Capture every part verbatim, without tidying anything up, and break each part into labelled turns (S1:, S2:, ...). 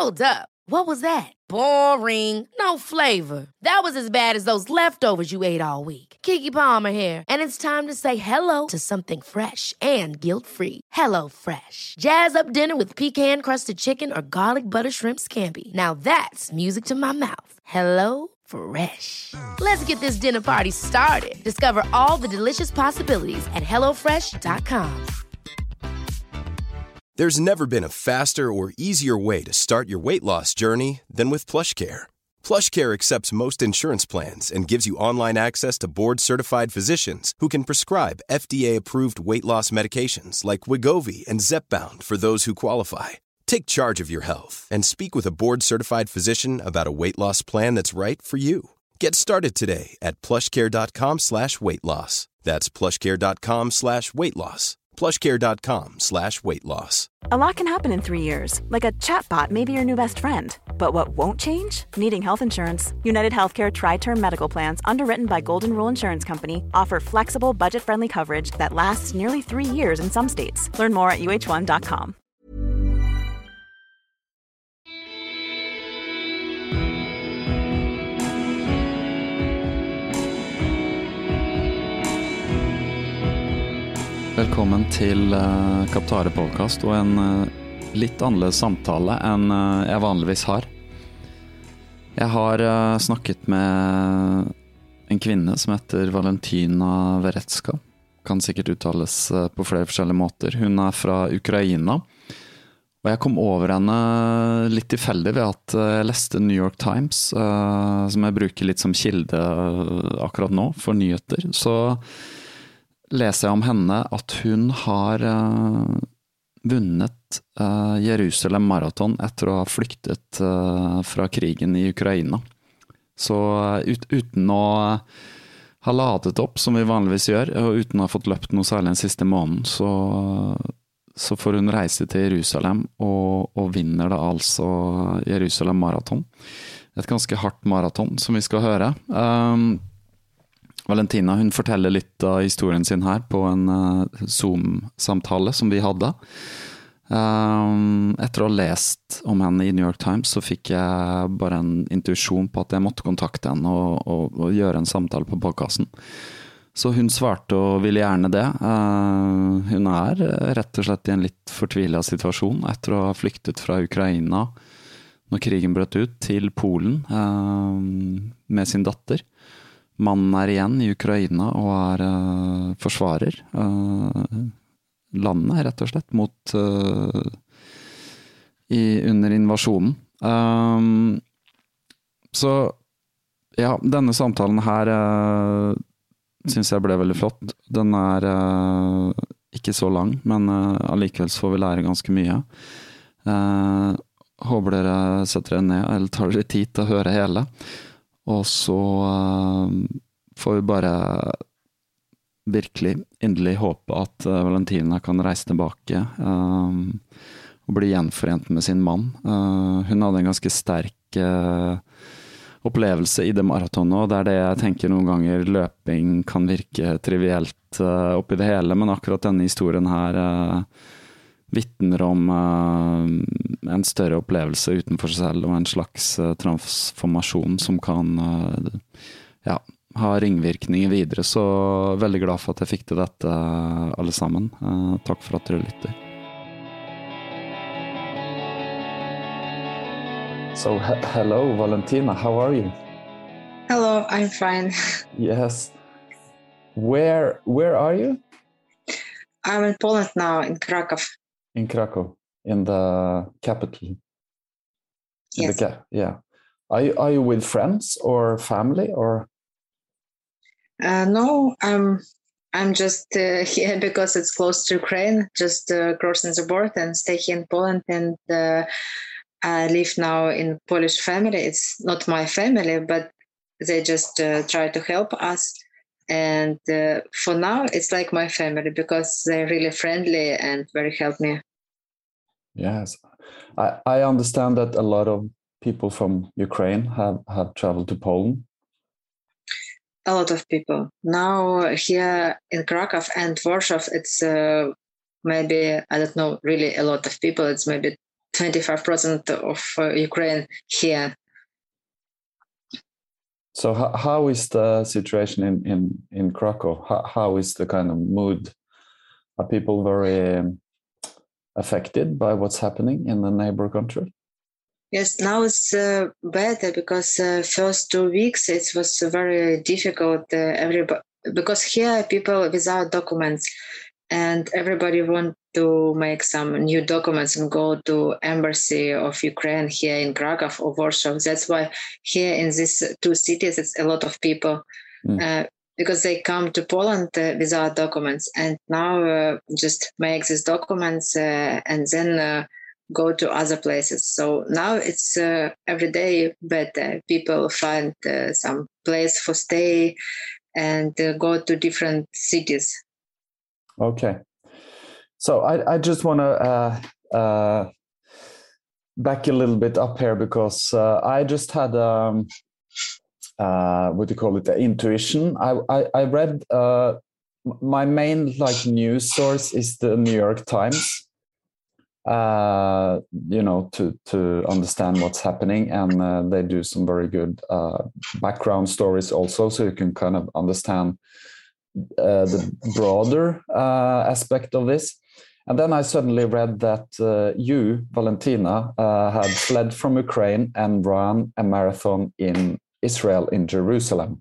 S1: Hold up. What was that? Boring. No flavor. That was as bad as those leftovers you ate all week. Keke Palmer here, and it's time to say hello to something fresh and guilt-free. Hello Fresh. Jazz up dinner with pecan-crusted chicken or garlic butter shrimp scampi. Now that's music to my mouth. Hello Fresh. Let's get this dinner party started. Discover all the delicious possibilities at hello fresh dot com.
S2: There's never been a faster or easier way to start your weight loss journey than with PlushCare. PlushCare accepts most insurance plans and gives you online access to board-certified physicians who can prescribe F D A-approved weight loss medications like Wegovy and Zepbound for those who qualify. Take charge of your health and speak with a board-certified physician about a weight loss plan that's right for you. Get started today at plushcare.com slash weight loss. That's plushcare.com slash weight loss. plushcare.com slash weight loss.
S3: A lot can happen in three years, like a chatbot may be your new best friend. But what won't change? Needing health insurance. United Healthcare Tri-Term Medical Plans, underwritten by Golden Rule Insurance Company, offer flexible, budget-friendly coverage that lasts nearly three years in some states. Learn more at u h one dot com.
S4: Velkommen til uh, Kaptare podcast og en uh, litt annerledes samtale enn uh, jeg vanligvis har. Jeg har uh, snakket med en kvinne som heter Valentina Veretska. Kan sikkert uttales uh, på flere forskjellige måter. Hun er fra Ukraina. Og jeg kom over henne litt tilfeldig ved at uh, jeg leste New York Times, uh, som jeg bruker litt som kilde uh, akkurat nå for nyheter. Så leser jeg om henne at hun har uh, vunnet uh, Jerusalem Marathon etter å ha flyktet uh, fra krigen i Ukraina. Så uh, ut, uten å ha ladet opp, som vi vanligvis gjør, og uten å ha fått løpt noe særlig den siste måneden, så, så får hun reise til Jerusalem og, og vinner da altså Jerusalem Marathon. Et ganske hardt maraton som vi skal høre. Um, Valentina, hun forteller litt av historien sin her på en uh, Zoom-samtale som vi hadde. Um, etter å ha lest om henne i New York Times, så fikk jeg bare en intuisjon på at jeg måtte kontakte henne og, og, og gjøre en samtale på podcasten. Så hun svarte og ville gjerne det. Uh, hun er rett og slett i en litt fortvilet situasjon etter å ha flyktet fra Ukraina når krigen brøt ut til Polen uh, med sin datter. Mannen er igjen i Ukraina og er uh, forsvarer uh, landet, rett og slett, mot uh, i, under invasjonen. Um, så ja, denne samtalen her uh, synes jeg ble veldig flott. Den er uh, ikke så lang, men uh, allikevel så får vi lære ganske mye. Uh, håper dere setter dere ned, eller tar dere tid til å høre hele. Og så uh, får vi bare virkelig, endelig håpe at uh, Valentina kan reise tilbake uh, og bli gjenforent med sin mann. Uh, hun hadde en ganske sterk uh, opplevelse i det maratonet, og det er det jeg tenker noen ganger løping kan virke trivielt uh, oppi det hele, men akkurat denne historien her uh, vittner om uh, en større opplevelse utenfor seg selv og en slags uh, transformasjon som kan uh, ja, ha ringvirkninger videre. Så veldig glad for at jeg fikk til dette uh, alle sammen. Uh, takk for at dere lytter. So he- hello Valentina, how are you?
S5: Hello, I'm fine.
S4: Yes. Where where are you?
S5: I'm in Poland now, in Krakow.
S4: In Krakow, in the capital. In
S5: Yes.
S4: the ca- yeah. Are you, are you with friends or family or?
S5: Uh, no, I'm I'm just uh, here because it's close to Ukraine, just uh, crossing the border and stay here in Poland. And uh, I live now in Polish family. It's not my family, but they just uh, try to help us. And uh, for now, it's like my family because they're really friendly and very help me.
S4: Yes, I, I understand that a lot of people from Ukraine have, have traveled to Poland.
S5: A lot of people. Now here in Krakow and Warsaw, it's uh, maybe, I don't know, really a lot of people. It's maybe twenty-five percent of uh, Ukraine here.
S4: So how, how is the situation in, in, in Krakow? How, how is the kind of mood? Are people very um, affected by what's happening in the neighbor country?
S5: Yes, now it's uh, better because uh, first two weeks it was very difficult. Uh, everybody, because here people without documents, and everybody want to make some new documents and go to embassy of Ukraine here in Krakow or Warsaw. That's why here in these two cities, it's a lot of people mm. uh, because they come to Poland uh, without documents, and now uh, just make these documents uh, and then uh, go to other places. So now it's uh, every day better. People find uh, some place for stay and uh, go to different cities.
S4: Okay. So I, I just want to uh, uh, back a little bit up here because uh, I just had, um, uh, what do you call it, the intuition. I, I, I read, uh, my main like news source is the New York Times, uh, you know, to, to understand what's happening. And uh, they do some very good uh, background stories also, so you can kind of understand uh, the broader uh, aspect of this. And then I suddenly read that uh, you, Valentina, uh, had fled from Ukraine and ran a marathon in Israel, in Jerusalem.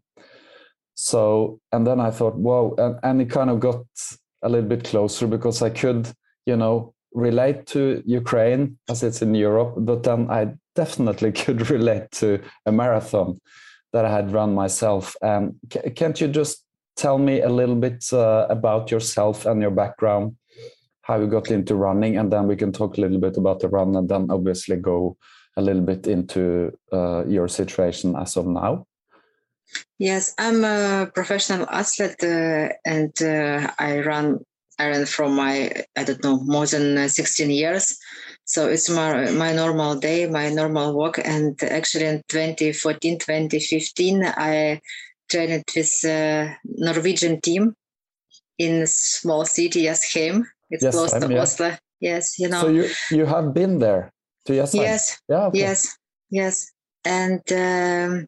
S4: So, and then I thought, whoa, and, and it kind of got a little bit closer because I could, you know, relate to Ukraine as it's in Europe, but then I definitely could relate to a marathon that I had run myself. And c- can't you just tell me a little bit uh, about yourself and your background? How you got into running, and then we can talk a little bit about the run, and then obviously go a little bit into uh, your situation as of now.
S5: Yes, I'm a professional athlete, uh, and uh, I run. I ran from my I don't know more than sixteen years, so it's my my normal day, my normal walk. And actually, in twenty fourteen, twenty fifteen, I trained with a Norwegian team in a small city, Jessheim. It's
S4: yes,
S5: close
S4: I'm,
S5: to
S4: yeah.
S5: Oslo. Yes, you know.
S4: So you you have been there to Jessheim?
S5: Yes.
S4: Yeah. Okay.
S5: Yes. Yes. And um,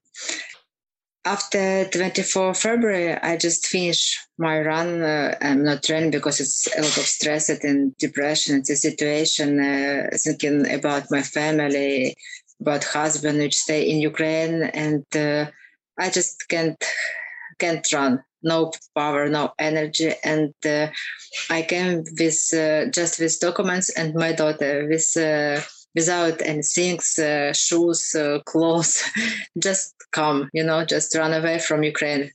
S5: after twenty-fourth of February, I just finished my run. Uh, I'm not running because it's a lot of stress and depression. It's a situation uh, thinking about my family, about husband which stay in Ukraine, and uh, I just can't can't run. No power, no energy, and uh, I came with uh, just with documents and my daughter with uh, without any things, uh, shoes, uh, clothes, just come, you know, just run away from Ukraine.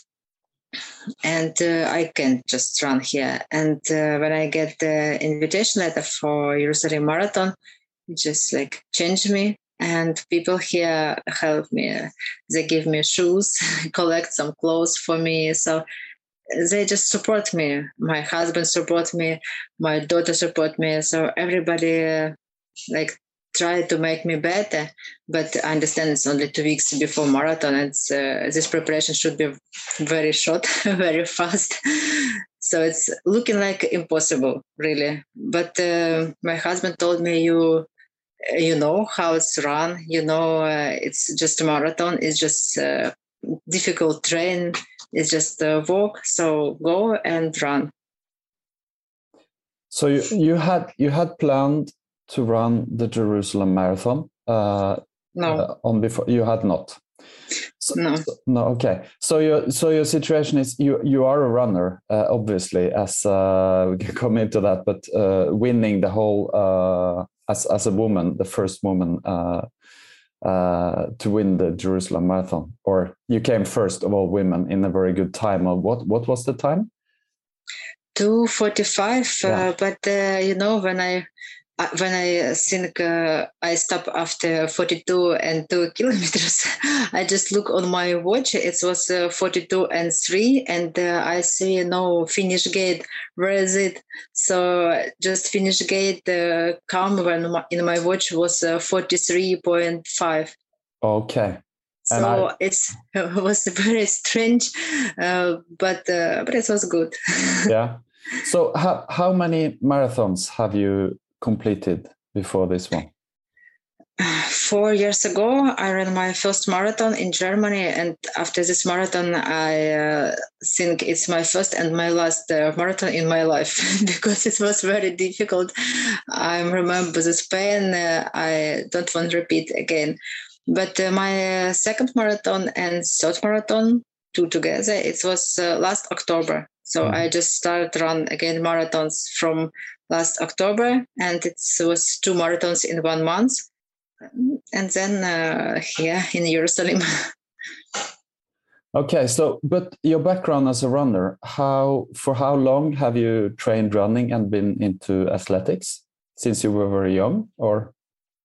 S5: And uh, I can't just run here. And uh, when I get the invitation letter for Jerusalem Marathon, it just like changed me. And people here help me. They give me shoes, collect some clothes for me. So they just support me. My husband support me. My daughter support me. So everybody uh, like try to make me better. But I understand it's only two weeks before marathon. It's uh, this preparation should be very short, very fast. So it's looking like impossible, really. But uh, my husband told me, you. You know how it's run, you know, uh, it's just a marathon. It's just uh, difficult train. It's just a walk. So go and run.
S4: So you, you had you had planned to run the Jerusalem Marathon. Uh,
S5: no,
S4: uh, on before you had not. So,
S5: no,
S4: so, no. Okay. So your so your situation is you you are a runner, uh, obviously. As uh, we can come into that, but uh, winning the whole. Uh, As, as a woman, the first woman uh, uh, to win the Jerusalem Marathon, or you came first of all women in a very good time. Of what? What was the time?
S5: two forty-five.
S4: Yeah.
S5: Uh, but uh, you know, when I uh, when I think uh, I stop after forty-two and two kilometers, I just look on my watch. It was uh, forty-two and three, and uh, I see no finish gate. Where is it? So just finish gate uh, come when my, in my watch was uh, forty-three point five.
S4: Okay.
S5: So I, it's it was very strange, uh, but uh, but it was good.
S4: Yeah. So how how many marathons have you completed before this one?
S5: Four years ago, I ran my first marathon in Germany, and after this marathon, I uh, think it's my first and my last uh, marathon in my life because it was very difficult. I remember this pain. Uh, I don't want to repeat again. But uh, my uh, second marathon and third marathon, two together, it was uh, last October. So mm. I just started run again marathons from last October, and it was two marathons in one month. And then uh, here in Jerusalem.
S4: Okay, so but your background as a runner, how for how long have you trained running and been into athletics? Since you were very young, or?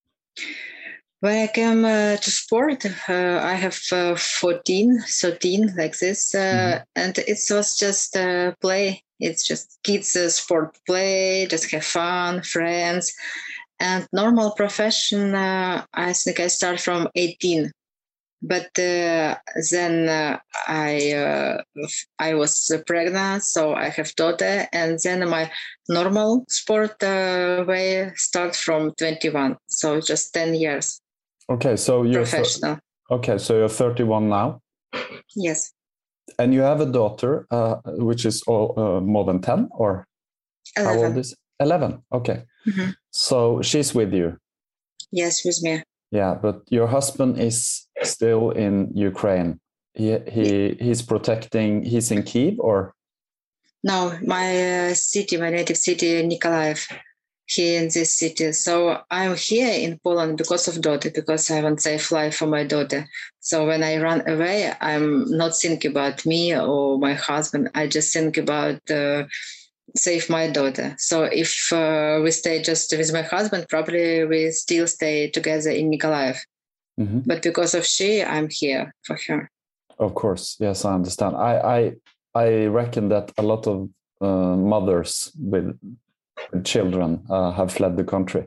S5: When I came uh, to sport, uh, I have uh, fourteen, thirteen, like this, uh, mm-hmm. and it was just uh, play. It's just kids uh, sport play, just have fun, friends. And normal profession, uh, I think I start from eighteen, but uh, then uh, I uh, I was pregnant, so I have daughter, and then my normal sport uh, way start from twenty-one, so just ten years.
S4: Okay, so you're
S5: professional.
S4: Okay, so you're thirty-one now.
S5: Yes.
S4: And you have a daughter, uh, which is all, uh, more than ten, or
S5: eleven.
S4: How old is eleven? Okay.
S5: Mm-hmm.
S4: So she's with you?
S5: Yes, with me.
S4: Yeah, but your husband is still in Ukraine. He he he's protecting. He's in Kyiv, or?
S5: No, my uh, city, my native city, Nikolaev. Here in this city. So I'm here in Poland because of daughter, because I want safe life for my daughter. So when I run away, I'm not thinking about me or my husband. I just think about uh, save my daughter. So if uh, we stay just with my husband, probably we still stay together in Nikolaev. Mm-hmm. But because of she, I'm here for her.
S4: Of course. Yes, I understand. I I, I reckon that a lot of uh, mothers with children uh, have fled the country,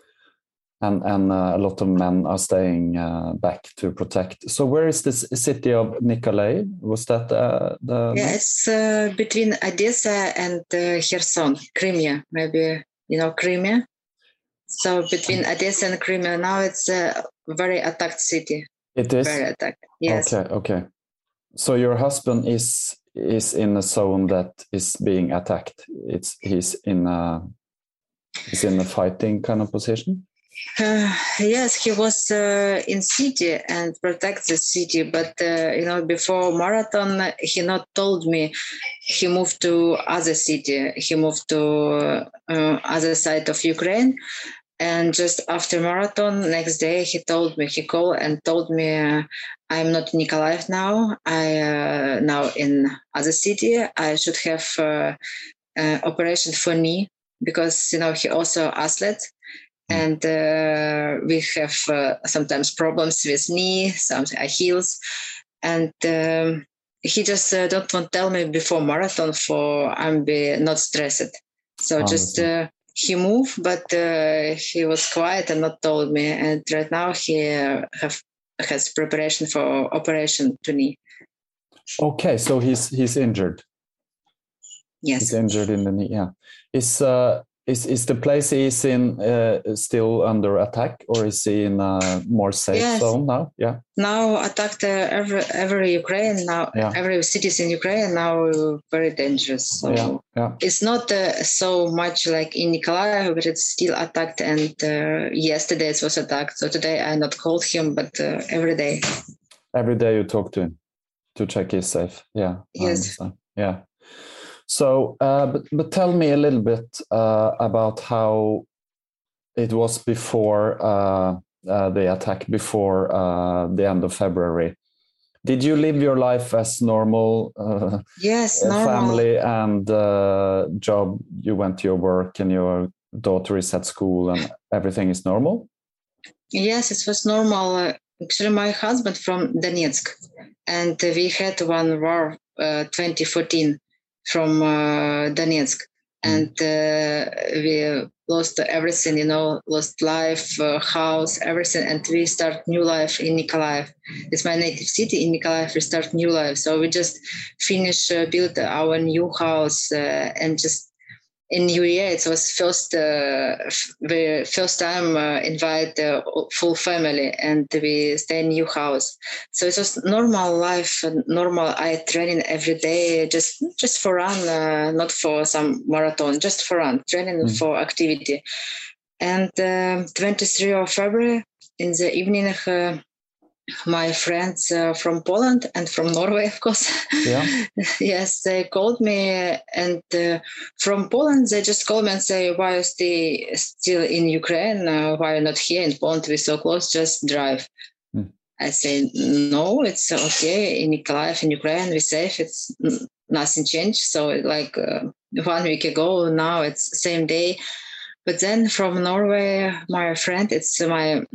S4: and and uh, a lot of men are staying uh, back to protect. So where is this city of Nikolaev? Was that uh, the
S5: yeah it's uh, between Odessa and uh, Kherson, Crimea, maybe you know Crimea. So between Odessa and Crimea now, it's a very attacked city.
S4: It is
S5: very attacked. Yes.
S4: Okay. Okay. So your husband is is in a zone that is being attacked. It's he's in a he's in a fighting kind of position.
S5: Uh, yes, he was uh, in city and protect the city, but uh, you know before marathon he not told me he moved to other city. He moved to uh, other side of Ukraine, and just after marathon next day he told me he called and told me. Uh, I'm not in Nikolaev now. I uh, now in other city. I should have uh, uh, operation for knee because you know he also athlete, mm. and uh, we have uh, sometimes problems with knee, some heels, and um, he just uh, don't want to tell me before marathon for I'm be not stressed. So oh, just uh, he moved, but uh, he was quiet and not told me. And right now he uh, have. has preparation for operation to knee.
S4: Okay, so he's he's injured.
S5: Yes,
S4: he's injured in the knee. Yeah, is uh is is the place he's in uh, still under attack, or is he in a more safe yes. zone now? Yeah.
S5: Now attacked uh, every every Ukraine now. Yeah. Every cities in Ukraine now very dangerous. So
S4: yeah. Yeah.
S5: It's not uh, so much like in Nikolaev, but it's still attacked. And uh, yesterday it was attacked. So today I not called him, but uh, every day.
S4: Every day you talk to him to check he's safe. Yeah.
S5: Yes.
S4: Yeah. So, uh, but but tell me a little bit uh, about how it was before uh, uh, the attack, before uh, the end of February. Did you live your life as normal? Uh,
S5: yes, normal.
S4: Family and uh, job. You went to your work, and your daughter is at school, and everything is normal.
S5: Yes, it was normal. Uh, actually, my husband from Donetsk, and uh, we had one war, uh, twenty fourteen. From uh, Donetsk, and uh, we lost everything, you know, lost life, uh, house, everything, and we start new life in Nikolaev. It's my native city. In Nikolaev, we start new life. So we just finish, uh, build our new house, uh, and just in New Year, it was first uh, the first time uh, invite the full family, and we stay in new house. So it was normal life, normal. I training every day, just just for run, uh, not for some marathon, just for run, training mm. for activity. And uh, twenty-third of February in the evening. Uh, My friends uh, from Poland and from Norway, of course.
S4: Yeah.
S5: Yes, they called me, and uh, from Poland they just called me and say, "Why are you stay still in Ukraine? Uh, why are you not here in Poland? We're so close. Just drive." Mm. I say, "No, it's okay. In Nikolaev, in Ukraine, we're safe. It's nothing changed." So like uh, one week ago, now it's same day. But then from Norway, my friend, it's my.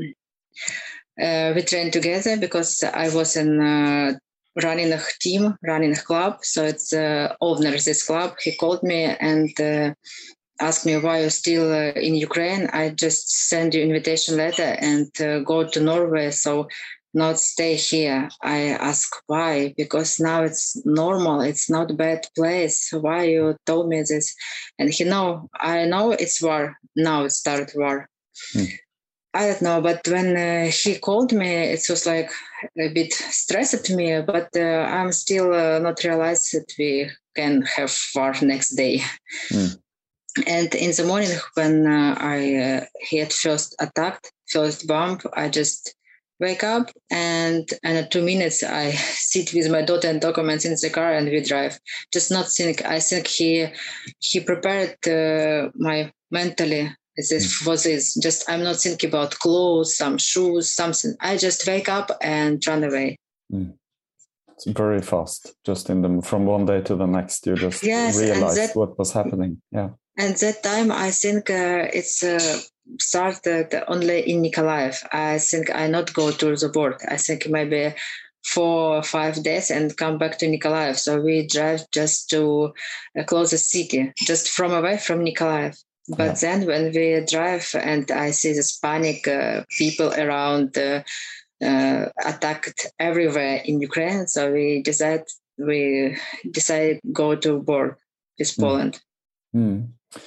S5: Uh, we trained together because I was in uh, running a team, running a club. So it's uh, owner of this club. He called me and uh, asked me why you're still uh, in Ukraine. I just send you invitation letter and uh, go to Norway. So not stay here. I ask why, because now it's normal. It's not a bad place. Why you told me this? And he know, I know it's war. Now it started war. Hmm. I don't know, but when uh, he called me, it was like a bit stressed at me, but uh, I'm still uh, not realized that we can have war next day. Mm. And in the morning when uh, I uh, had first attacked, first bomb, I just wake up and, and in two minutes I sit with my daughter and documents in the car and we drive. Just not think, I think he, he prepared uh, my mentally. This was this. Just I'm not thinking about clothes, some shoes, something. I just wake up and run away. Mm.
S4: It's very fast. Just in the from one day to the next, you just yes, realized what was happening. Yeah.
S5: And that time, I think uh, it's uh, started only in Nikolaev. I think I not go to the board. I think maybe four or five days and come back to Nikolaev. So we drive just to a closest city, just from away from Nikolaev. But yeah. Then when we drive and I see this panic, uh, people around uh, uh, attacked everywhere in Ukraine. So we decided we decided go to war with Poland.
S4: Mm. Mm.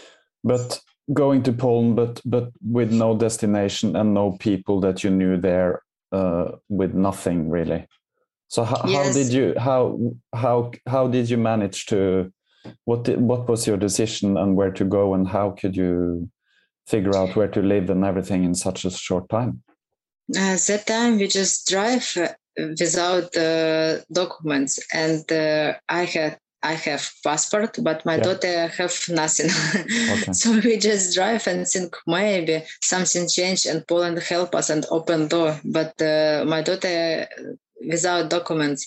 S4: But going to Poland, but but with no destination and no people that you knew there, uh, with nothing really. So how, yes. how did you how how how did you manage to? What did, what was your decision and where to go, and how could you figure out where to live and everything in such a short time?
S5: Uh, that time we just drive uh, without uh, documents, and uh, I had I have passport, but my yeah. daughter have nothing. Okay. So we just drive and think maybe something changed and Poland help us and open door. But uh, my daughter without documents.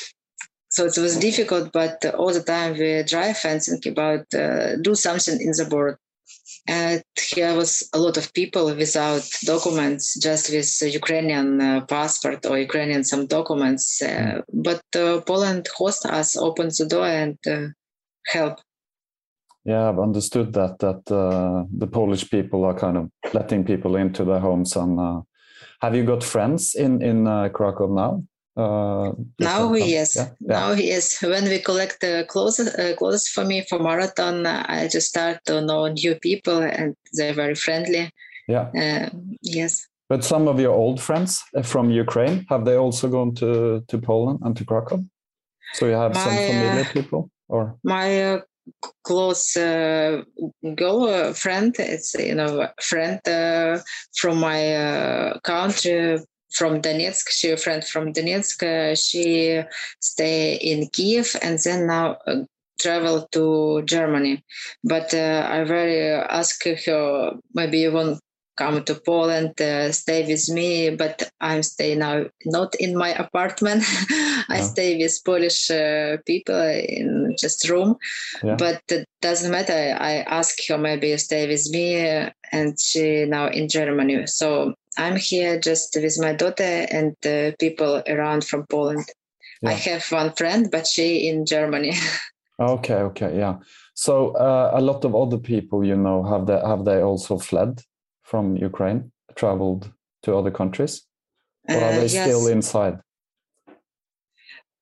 S5: So it was difficult, but all the time we drive and think about uh, do something in the board. And here was a lot of people without documents, just with Ukrainian uh, passport or Ukrainian some documents. Uh, but uh, Poland host us, opened the door and uh, help.
S4: Yeah, I've understood that that uh, the Polish people are kind of letting people into their homes. And uh, have you got friends in in uh, Krakow now?
S5: Uh, now yes, yeah? Yeah. Now yes. When we collect uh, clothes, uh, clothes for me for marathon, uh, I just start to know new people, and they're very friendly.
S4: Yeah.
S5: Uh, yes.
S4: But some of your old friends from Ukraine, have they also gone to to Poland and to Krakow? So you have my, some familiar uh, people, or
S5: my uh, close uh, girl uh, friend. It's you know friend uh, from my uh, country. From Donetsk, she a friend from Donetsk. Uh, she stay in Kiev and then now uh, travel to Germany. But uh, I very uh, ask her, maybe you want come to Poland, uh, stay with me. But I'm staying now not in my apartment. I yeah. stay with Polish uh, people in just room. Yeah. But it doesn't matter. I ask her maybe stay with me, uh, and she now in Germany. So I'm here just with my daughter and uh, people around from Poland. Yeah. I have one friend, but she in Germany.
S4: Okay, okay, yeah. So uh, a lot of other people, you know, have they have they also fled from Ukraine, traveled to other countries, or are they uh, yes. still inside?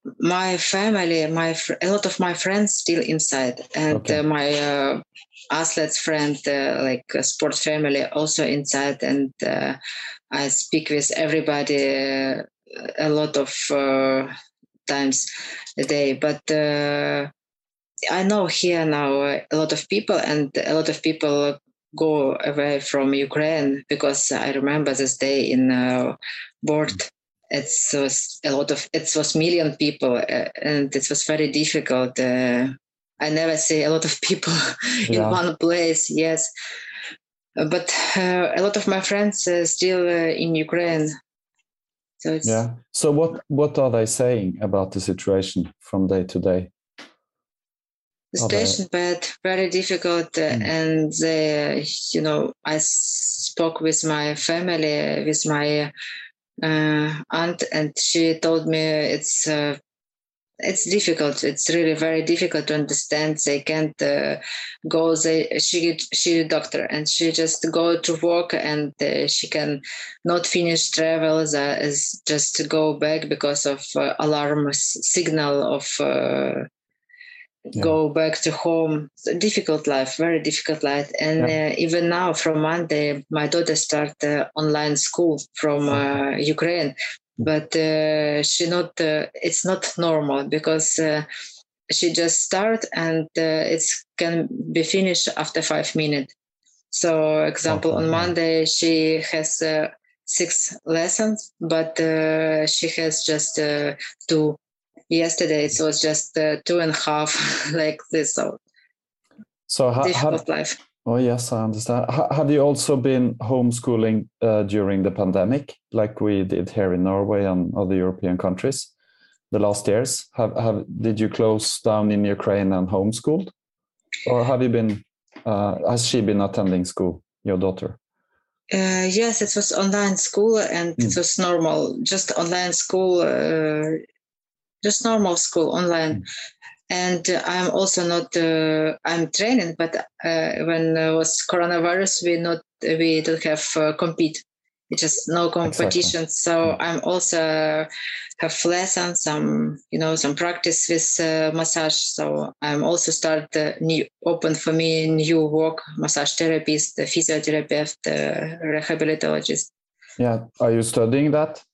S5: my family, my fr- a lot of my friends still inside, and
S4: Okay.
S5: uh, my uh, athletes friend, uh, like uh, sport family, also inside, and uh, I speak with everybody uh, a lot of uh, times a day. But uh, I know here now uh, a lot of people, and a lot of people go away from Ukraine, because I remember this day in uh, board. It was a lot of, it was million people, uh, and it was very difficult. Uh, I never see a lot of people in
S4: Yeah.
S5: one place. Yes, but uh, a lot of my friends uh, still uh, in Ukraine. So it's
S4: Yeah. So what what are they saying about the situation from day to day?
S5: the
S4: Are they-
S5: situation bad, very difficult, uh,
S4: Mm.
S5: and they, you know, I spoke with my family, with my uh, aunt, and she told me it's uh, it's difficult. It's really very difficult to understand. They can't uh, go. They she she a doctor, and she just go to work, and uh, she can not finish travel. That is just to go back because of uh, alarm s- signal of. Uh,
S4: Yeah.
S5: go back to home. It's a difficult life, very difficult life. And
S4: Yeah.
S5: uh, even now, from Monday, my daughter start uh, online school from uh, Ukraine, but uh, she not. Uh, it's not normal, because uh, she just start, and uh, it can be finished after five minutes. So, example,
S4: Okay,
S5: on
S4: yeah.
S5: Monday she has uh, six lessons, but uh, she has just uh, two. Yesterday it was just uh, two and a half, like this. So
S4: So ha-
S5: difficult
S4: have,
S5: life.
S4: oh yes, I understand. Ha- have you also been homeschooling uh, during the pandemic, like we did here in Norway and other European countries, the last years? Have have did you close down in Ukraine and homeschooled, or have you been? Uh, has she been attending school, your daughter?
S5: Uh, yes, it was online school, and
S4: Mm.
S5: it was normal, just online school, uh, just normal school online.
S4: Mm.
S5: And uh, I'm also not. Uh, I'm training, but uh, when uh, was coronavirus, we not we don't have uh, compete. It's just no competition.
S4: Exactly.
S5: So
S4: Mm.
S5: I'm also have lessons, some you know some practice with uh, massage. So I'm also start uh, new open for me new work, massage therapist, physiotherapist, uh, rehabilitologist.
S4: Yeah. Are you studying that?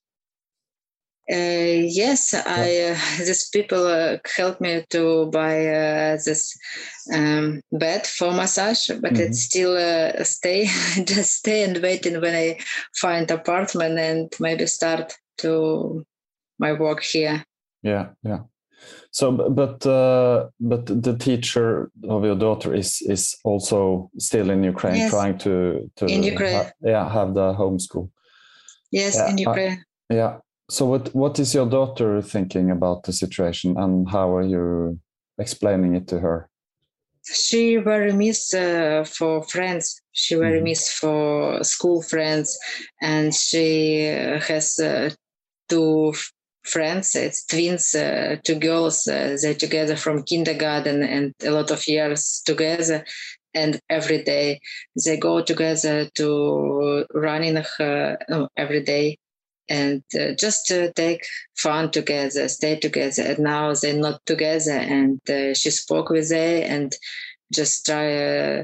S5: Uh, yes, I uh, these people uh, helped me to buy uh, this um, bed for massage, but
S4: Mhm.
S5: it's still uh, stay, just stay and waiting when I find apartment and maybe start to my work here.
S4: Yeah, yeah. So, b- but uh, but the teacher of your daughter is is also still in Ukraine,
S5: Yes,
S4: trying to to
S5: in Ukraine.
S4: ha- yeah have the homeschool.
S5: Yes,
S4: Yeah,
S5: in
S4: uh,
S5: Ukraine.
S4: yeah. So, what what is your daughter thinking about the situation, and how are you explaining it to her?
S5: She very miss uh, for friends. She very
S4: Mhm.
S5: miss for school friends, and she uh, has uh, two f- friends. It's twins, uh, two girls. Uh, they're together from kindergarten and a lot of years together. And every day they go together to running uh, no, every day, and uh, just to take fun together, stay together. And now they're not together. And uh, she spoke with them and just try uh,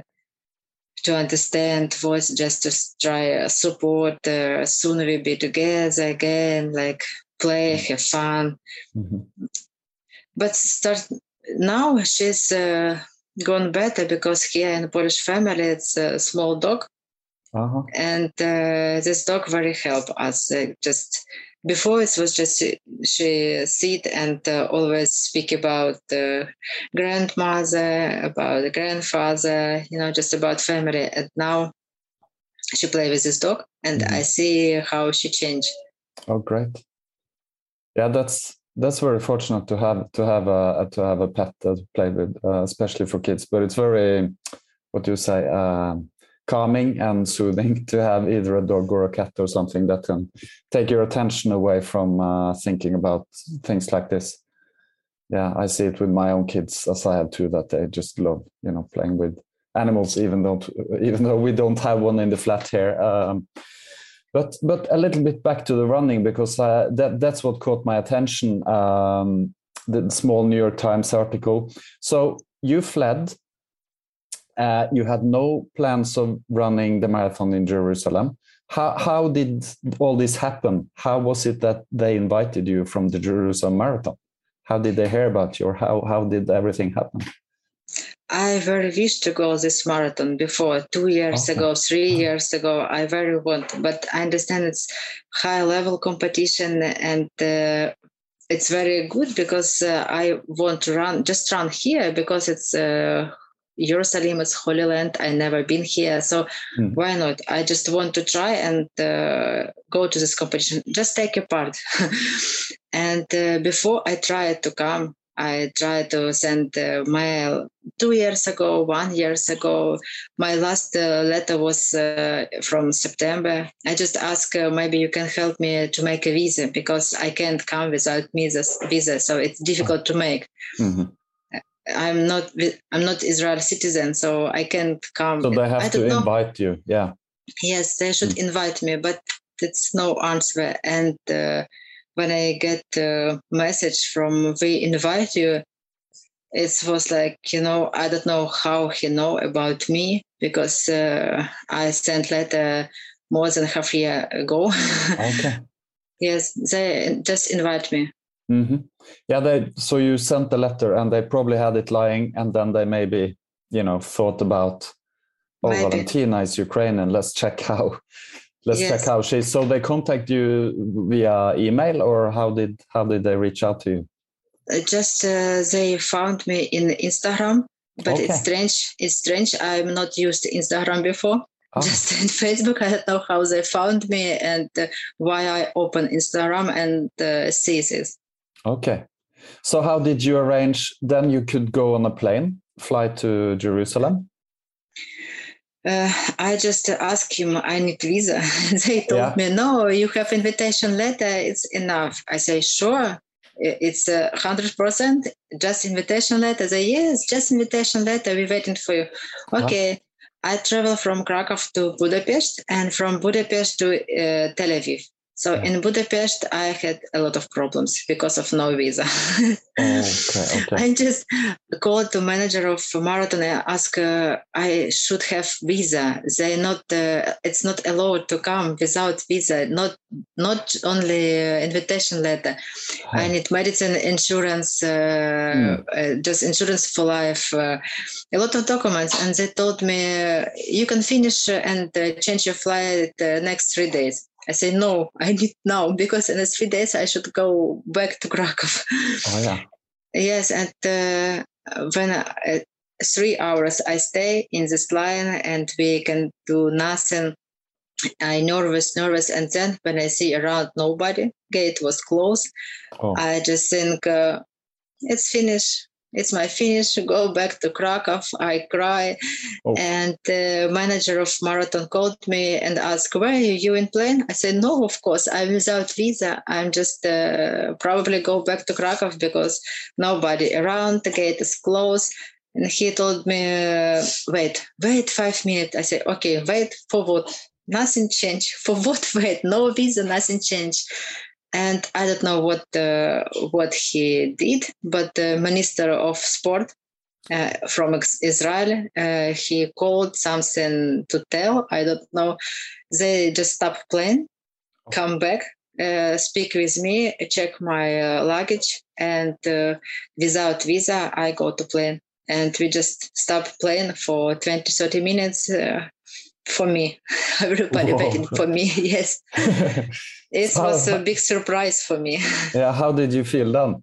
S5: to understand voice, just to try uh, support. Uh, soon we'll be together again, like play, have fun.
S4: Mhm.
S5: But start now she's uh, gone better, because here in Polish family it's a small dog,
S4: Uh-huh.
S5: and uh, this dog very help us. Uh, just before it was just she, she sit and uh, always speak about the grandmother, about the grandfather, you know, just about family. And now she play with this dog, and
S4: Mhm.
S5: I see how she changed.
S4: Oh, great. Yeah, that's that's very fortunate to have to have a to have a pet to play with, uh, especially for kids. But it's very, what do you say, um, calming and soothing to have either a dog or a cat or something that can take your attention away from uh, thinking about things like this. Yeah, I see it with my own kids, as I have two, that they just love, you know, playing with animals, even though even though we don't have one in the flat here. Um, But but a little bit back to the running, because uh, that that's what caught my attention. Um, the small New York Times article. So you fled. Uh, you had no plans of running the marathon in Jerusalem. How how did all this happen? How was it that they invited you from the Jerusalem Marathon? How did they hear about you, or how how did everything happen?
S5: I very wish to go this marathon before, two years okay. ago, three years ago. I very want, but I understand it's high level competition, and uh, it's very good because uh, I want to run, just run here because it's uh, Jerusalem, it's Holy Land. I never been here, so mm. why not? I just want to try and uh, go to this competition, just take a part. And uh, before I tried to come, I tried to send uh, mail two years ago, one years ago. My last uh, letter was uh, from September. I just asked, uh, maybe you can help me to make a visa because I can't come without visa, so it's difficult to make. Mm-hmm. I'm not I'm not Israeli citizen, so I can't come.
S4: So they have to know. invite you, yeah.
S5: Yes, they should mm-hmm. invite me, but it's no answer. And uh, when I get a message from we invite you, it was like, you know, I don't know how he know about me because uh, I sent letter more than half a year ago. Okay. Yes, they just invite me.
S4: Mm-hmm. Yeah, they. So you sent the letter, and they probably had it lying, and then they maybe, you know, thought about, oh, maybe. Valentina is Ukrainian. Let's check how. Let's yes. check how she. So they contact you via email, or how did how did they reach out to you?
S5: Just uh, they found me in Instagram, but okay. it's strange. It's strange. I'm not used Instagram before. Oh. Just in Facebook. I don't know how they found me and uh, why I open Instagram and uh, see this.
S4: Okay. So how did you arrange? Then you could go on a plane, fly to Jerusalem.
S5: Uh, I just asked him, I need visa. They told yeah. me, no, you have invitation letter. It's enough. I say, sure. It's a uh, hundred percent just invitation letter. They yes, just invitation letter. We're waiting for you. Okay. Huh? I travel from Krakow to Budapest and from Budapest to uh, Tel Aviv. So yeah. in Budapest, I had a lot of problems because of no visa. oh, okay, okay. I just called the manager of marathon and asked, uh, I should have visa. They not, uh, it's not allowed to come without visa. Not, not only uh, invitation letter. Huh. I need medicine, insurance, uh, mm. uh, just insurance for life. Uh, a lot of documents, and they told me uh, you can finish and uh, change your flight uh, next three days. I say, no, I need now because in the three days I should go back to Krakow. Oh, yeah. Yes, and uh, when I, three hours I stay in this line and we can do nothing. I nervous, nervous. And then when I see around nobody, gate was closed, oh. I just think uh, it's finished. It's my finish. Go back to Krakow. I cry. Oh. And the manager of marathon called me and asked, where are you in plane? I said, no, of course. I'm without visa. I'm just uh, probably go back to Krakow because nobody around. The gate is closed. And he told me, uh, wait, wait five minutes. I said, okay, wait for what? Nothing changed. For what wait? No visa, nothing changed. And I don't know what uh, what he did, but the Minister of Sport uh, from Israel, uh, he called something to tell. I don't know. They just stop plane, come back, uh, speak with me, check my uh, luggage, and uh, without visa, I go to plane. And we just stop plane for twenty, thirty minutes uh, for me. Everybody Whoa. waiting for me, yes. It so, was a big surprise for me.
S4: Yeah, how did you feel then?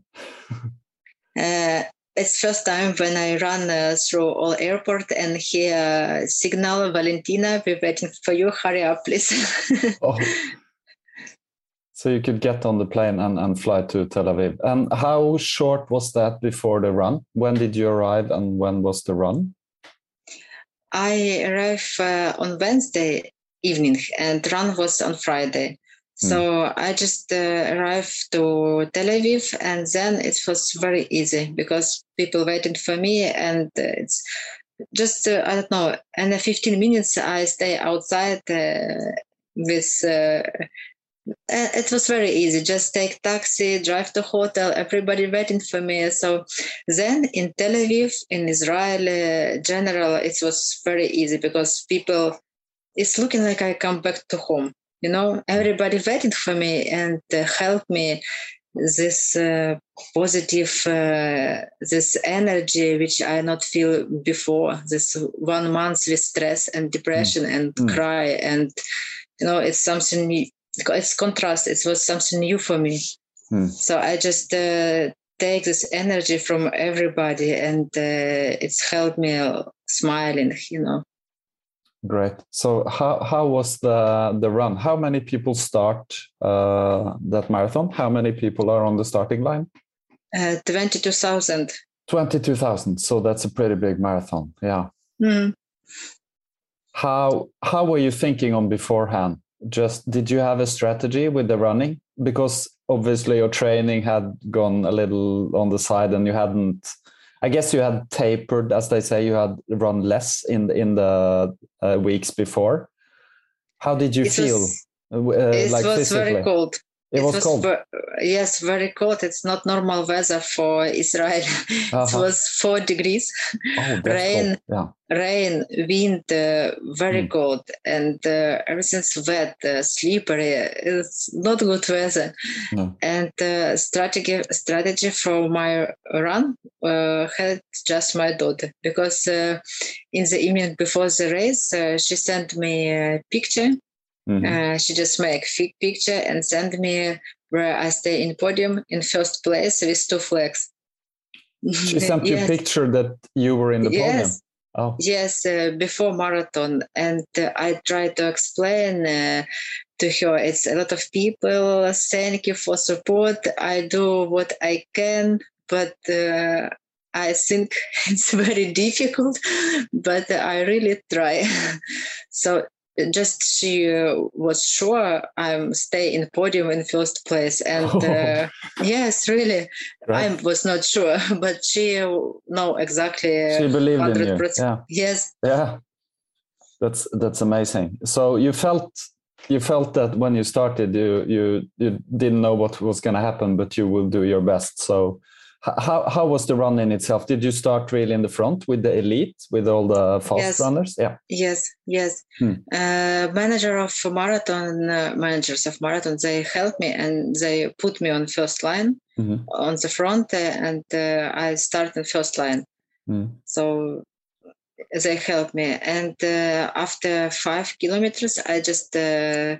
S5: uh, it's first time when I run uh, through all airport and hear uh, signal, Valentina, we're waiting for you, hurry up, please. oh.
S4: So you could get on the plane and, and fly to Tel Aviv. And how short was that before the run? When did you arrive and when was the run?
S5: I arrived uh, on Wednesday evening and run was on Friday. So mm. I just uh, arrived to Tel Aviv and then it was very easy because people waited for me and uh, it's just, uh, I don't know, in fifteen minutes I stay outside uh, with uh, it was very easy. Just take taxi, drive to hotel, everybody waiting for me. So then in Tel Aviv, in Israel, uh, general, it was very easy because people, it's looking like I come back to home. You know, everybody waiting for me and uh, help me. This uh, positive, uh, this energy, which I not feel before, this one month with stress and depression mm. and mm. cry. And, you know, it's something new. It's contrast. It was something new for me. Hmm. So I just uh, take this energy from everybody, and uh, it's helped me uh, smiling, you know.
S4: Great. So how how was the the run? How many people start uh, that marathon? How many people are on the starting line?
S5: Uh, twenty-two thousand.
S4: twenty-two thousand. So that's a pretty big marathon. Yeah.
S5: Hmm.
S4: How how were you thinking on beforehand? Just did you have a strategy with the running? Because obviously your training had gone a little on the side, and you hadn't. I guess you had tapered, as they say. You had run less in the, in the uh, weeks before. How did you
S5: it
S4: feel?
S5: Was,
S4: uh,
S5: it
S4: like
S5: was
S4: physically?
S5: very cold.
S4: It, it was, was cold.
S5: Ver- yes, very cold. It's not normal weather for Israel. Uh-huh. It was four degrees.
S4: Oh, that's
S5: rain,
S4: cold. Yeah.
S5: rain, wind, uh, very mm. cold, and uh, everything's wet, uh, slippery. It's not good weather.
S4: No.
S5: And uh, strategy strategy for my run uh, had just my daughter, because uh, in the evening before the race, uh, she sent me a picture. Mm-hmm. Uh, she just make a picture and send me where I stay in podium in first place with two flags.
S4: She sent you yes. a picture that you were in the
S5: yes.
S4: podium. Oh.
S5: Yes, uh, before marathon, and uh, I tried to explain uh, to her. It's a lot of people. Thank you for support. I do what I can, but uh, I think it's very difficult. But I really try. So. Just she uh, was sure I'm stay in podium in first place, and oh. uh, yes, really, right. I was not sure, but she uh, know exactly.
S4: She believed one hundred percent. In
S5: you. Yeah. Yes.
S4: Yeah, that's that's amazing. So you felt you felt that when you started, you you you didn't know what was going to happen, but you will do your best. So. How how was the run in itself? Did you start really in the front with the elite, with all the fast
S5: yes.
S4: runners? Yeah.
S5: Yes, yes. Hmm. Uh, manager of marathon, uh, managers of marathon, they helped me and they put me on first line mm-hmm. on the front, uh, and uh, I started first line. Hmm. So they helped me, and uh, after five kilometers, I just uh,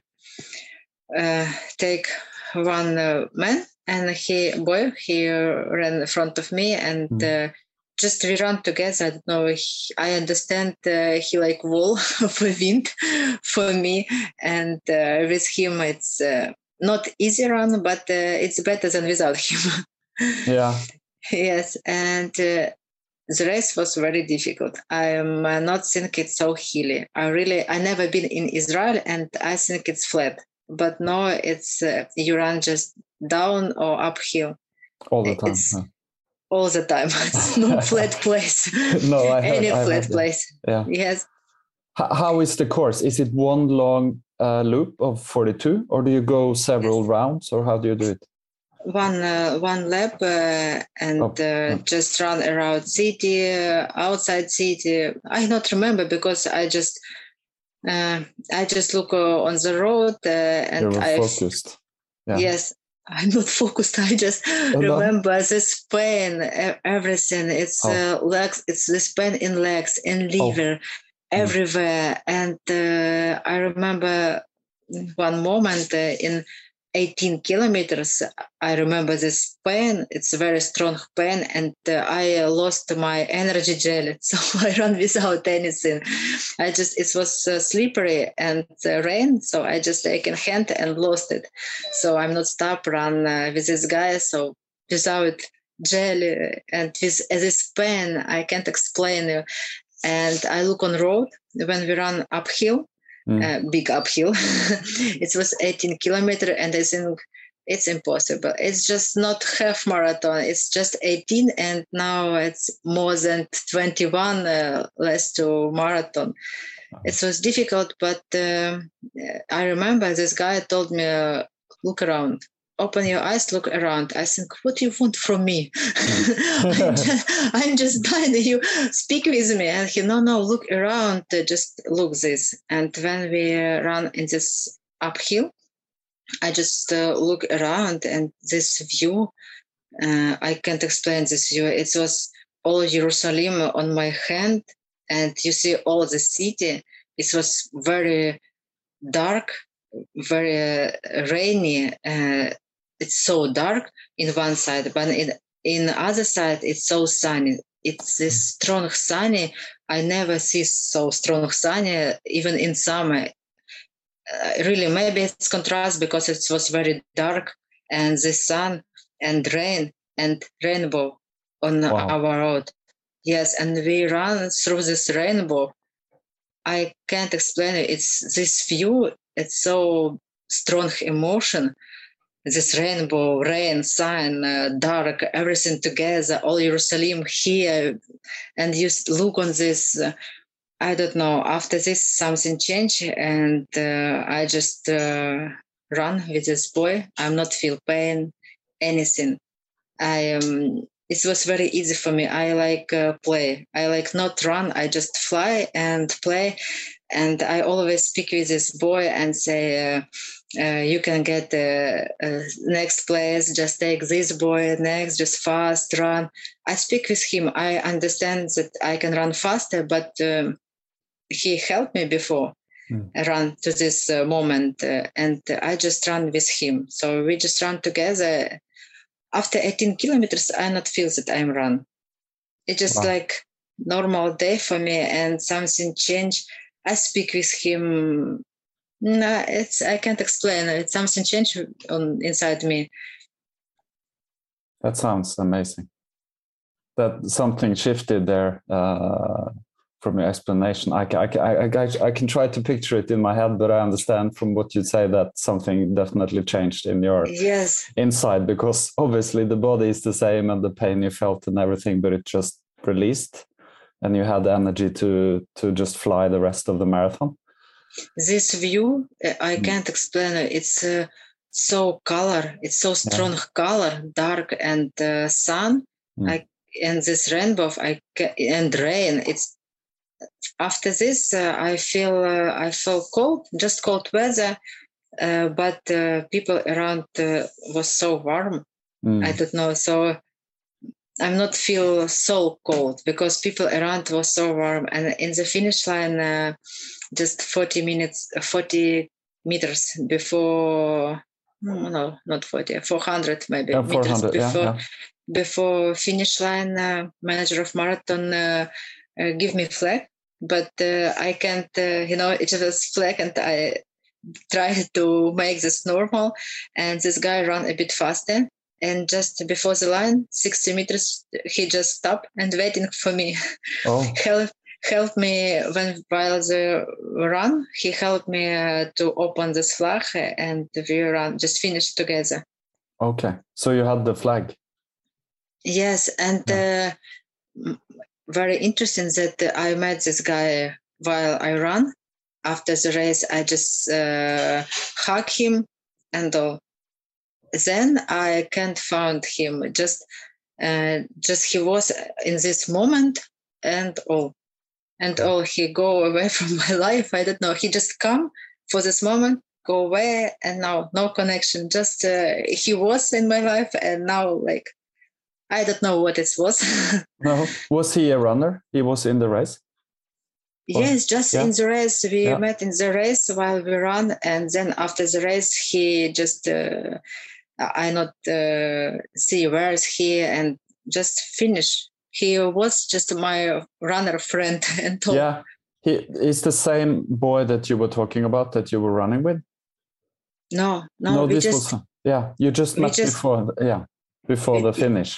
S5: uh, take one uh, man. And he, boy, he ran in front of me, and mm. uh, just we run together. I don't know. He, I understand uh, he like wall for wind for me, and uh, with him it's uh, not easy run, but uh, it's better than without him.
S4: Yeah.
S5: Yes, and uh, the race was very difficult. I'm uh, not think it's so hilly. I really, I never been in Israel, and I think it's flat. But no, it's uh, you run just down or uphill
S4: all the time.
S5: It's
S4: huh?
S5: all the time. It's no flat place.
S4: No, I heard,
S5: any
S4: I
S5: flat
S4: heard
S5: place.
S4: Yeah.
S5: Yes.
S4: How, how is the course? Is it one long uh, loop of forty-two, or do you go several yes. rounds, or how do you do it?
S5: One uh, one lap uh, and oh. uh, just run around city, uh, outside city. I don't remember because I just. Uh, I just look uh, on the road uh, and
S4: You're
S5: I
S4: focused. Yeah.
S5: Yes, I'm not focused. I just oh, remember no. this pain, everything. It's oh. uh, legs. It's this pain in legs, in liver, oh. everywhere. Mm. And uh, I remember one moment uh, in eighteen kilometers. I remember this pain. It's a very strong pain, and uh, I uh, lost my energy gel. So I ran without anything. I just it was uh, slippery and uh, rain, so I just take in hand and lost it. So I'm not stop run uh, with this guy. So without gel and with uh, this pain, I can't explain you. And I look on road when we run uphill. Mm. Uh, big uphill. It was eighteen kilometers, and I think it's impossible. It's just not half marathon. It's just eighteen, and now it's more than twenty-one uh, less to marathon. It was difficult, but uh, I remember this guy told me, uh, look around, open your eyes, look around. I think, what do you want from me? I'm, just, I'm just dying. You speak with me. And he, no, no, look around, uh, just look this. And when we run in this uphill, I just uh, look around, and this view, uh, I can't explain this view. It was all Jerusalem on my hand, and you see all the city. It was very dark, very uh, rainy. Uh, it's so dark in one side, but in in the other side, it's so sunny. It's this strong sunny. I never see so strong sunny, even in summer. Uh, really, maybe it's contrast because it was very dark, and the sun and rain and rainbow on wow. our road. Yes, and we run through this rainbow. I can't explain it. It's this view. It's so strong emotion. This rainbow, rain, sun, uh, dark, everything together, all Jerusalem here. And you look on this, uh, I don't know, after this something changed, and uh, I just uh, run with this boy. I'm not feel pain, anything. I um, it was very easy for me. I like uh, play. I like not run. I just fly and play. And I always speak with this boy and say, uh, uh, you can get the uh, uh, next place, just take this boy next, just fast, run. I speak with him. I understand that I can run faster, but um, he helped me before mm. run to this uh, moment. Uh, and I just run with him. So we just run together. After eighteen kilometers, I not feel that I'm run. It's just wow. like normal day for me, and something changed. I speak with him. No, it's I can't explain it. Something changed on inside me.
S4: That sounds amazing. That something shifted there uh, from your explanation. I, I, I, I, I can try to picture it in my head, but I understand from what you say that something definitely changed in your
S5: yes.
S4: inside, because obviously the body is the same and the pain you felt and everything, but it just released. And you had the energy to to just fly the rest of the marathon?
S5: This view, I can't explain it. It's uh, so color. It's so strong yeah. color, dark and uh, sun. Mm. I, and this rainbow I, and rain. It's after this, uh, I feel uh, I feel cold, just cold weather. Uh, but uh, people around uh, was so warm. Mm. I don't know. So I'm not feel so cold because people around was so warm. And in the finish line, uh, just forty minutes, forty meters before, no, not forty, four hundred maybe
S4: yeah,
S5: meters before,
S4: yeah, yeah.
S5: before finish line, uh, manager of marathon uh, uh, give me flag, but uh, I can't, uh, you know, it was flag and I tried to make this normal. And this guy ran a bit faster. And just before the line, sixty meters, he just stopped and waiting for me.
S4: Oh.
S5: help, help me when while the run. He helped me uh, to open this flag, and we run, just finished together.
S4: Okay, so you had the flag.
S5: Yes, and yeah. uh, very interesting that I met this guy while I ran. After the race, I just uh, hug him and all. Then I can't find him. Just, uh, just he was in this moment, and all, and all. He go away from my life. I don't know. He just come for this moment, go away, and now no connection. Just uh, he was in my life, and now like I don't know what it was.
S4: No, was he a runner? He was in the race.
S5: Yes, just
S4: yeah.
S5: in the race. We
S4: yeah.
S5: met in the race while we run, and then after the race, he just. Uh, I not uh, see where is he and just finish. He was just my runner friend and all.
S4: Yeah, he is the same boy that you were talking about that you were running with.
S5: No, no,
S4: no
S5: we
S4: this
S5: just,
S4: was yeah. You just met just, before yeah before the finish.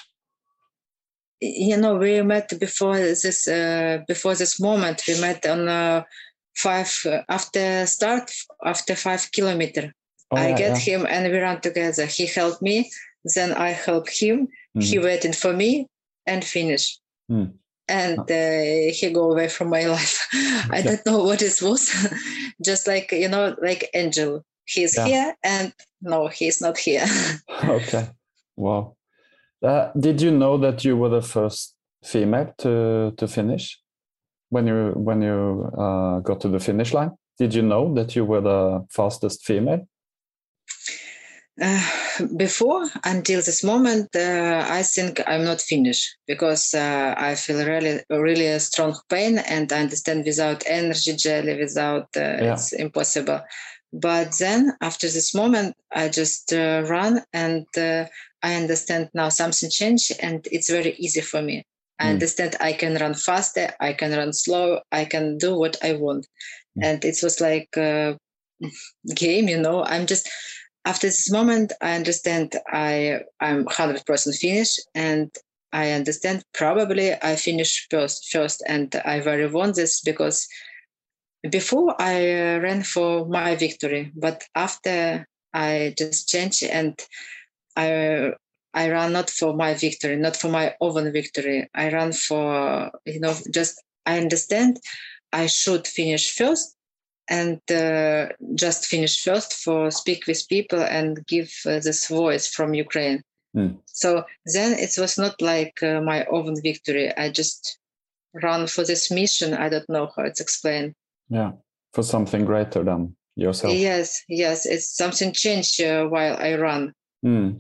S5: You know, we met before this uh, before this moment. We met on uh, five uh, after start after five kilometer. Oh, I yeah, get yeah. him and we ran together. He helped me, then I helped him. Mm. He waited for me and finished.
S4: Mm.
S5: and uh, he go away from my life. I don't know what it was. Just like, you know, like angel. He's yeah. here and no, he's not here.
S4: Okay. Wow. Uh, did you know that you were the first female to to finish when you when you uh, got to the finish line? Did you know that you were the fastest female?
S5: Uh, before, until this moment, uh, I think I'm not finished because uh, I feel really, really a strong pain, and I understand without energy jelly, without uh, yeah. it's impossible. But then, after this moment, I just uh, run, and uh, I understand now something changed, and it's very easy for me. I mm. understand I can run faster, I can run slow, I can do what I want, mm. and it was like a game, you know. I'm just. After this moment, I understand I, I'm one hundred percent finished, and I understand probably I finish first, first, and I very want this because before I uh, ran for my victory, but after I just changed and I I ran not for my victory, not for my own victory. I ran for, you know, just I understand I should finish first. And uh, just finish first for speak with people and give uh, this voice from Ukraine. Mm. So then it was not like uh, my own victory. I just ran for this mission. I don't know how it's explained.
S4: Yeah, for something greater than yourself.
S5: Yes, yes, it's something changed uh, while I ran.
S4: Mm.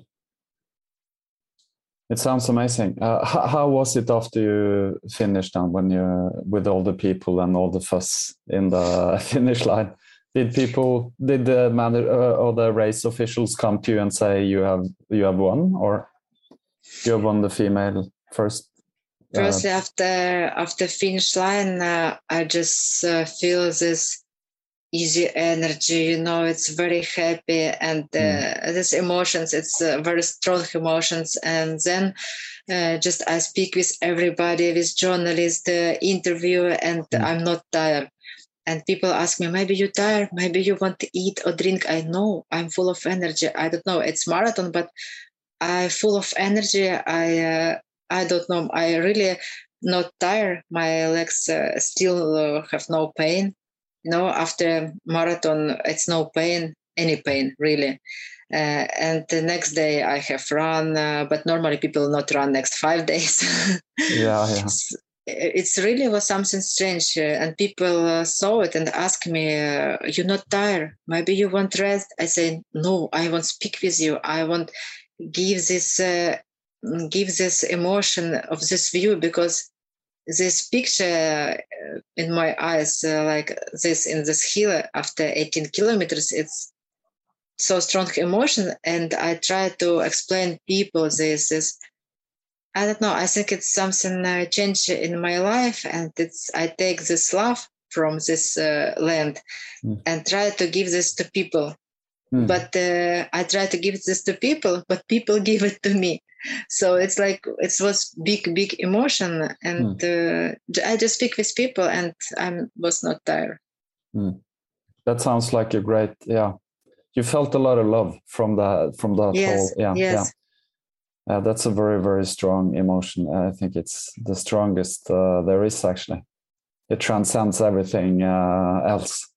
S4: It sounds amazing. Uh, how, how was it after you finished then, when you with all the people and all the fuss in the finish line? Did people, did the man uh, or the race officials come to you and say you have you have won, or you have won the female first?
S5: Uh, First, after after finish line, uh, I just uh, feel this easy energy, you know, it's very happy, and uh, mm. this emotions, it's uh, very strong emotions. And then uh, just I speak with everybody, with journalists, uh, interview, and mm. I'm not tired. And people ask me, maybe you're tired, maybe you want to eat or drink. I know I'm full of energy. I don't know, it's marathon, but I'm full of energy. I uh, I don't know, I really not tired. My legs uh, still uh, have no pain. You know, after marathon, it's no pain, any pain, really. Uh, and the next day I have run, uh, but normally people not run next five days.
S4: yeah, yeah.
S5: It's really was something strange. Uh, and people uh, saw it and asked me, uh, you're not tired? Maybe you want rest? I say, no, I want to speak with you. I want give this, uh, give this emotion of this view, because this picture in my eyes, uh, like this in this hill after eighteen kilometers, it's so strong emotion. And I try to explain people this, this, I don't know, I think it's something uh, changed in my life. And it's, I take this love from this uh, land mm. and try to give this to people. Mm. But uh, I try to give this to people, but people give it to me. So it's like, it was big, big emotion. And mm. uh, I just speak with people, and I was not tired.
S4: Mm. That sounds like a great, yeah. You felt a lot of love from that, from that
S5: yes,
S4: whole, yeah,
S5: yes.
S4: yeah. Uh, that's a very, very strong emotion. I think it's the strongest uh, there is, actually. It transcends everything uh, else.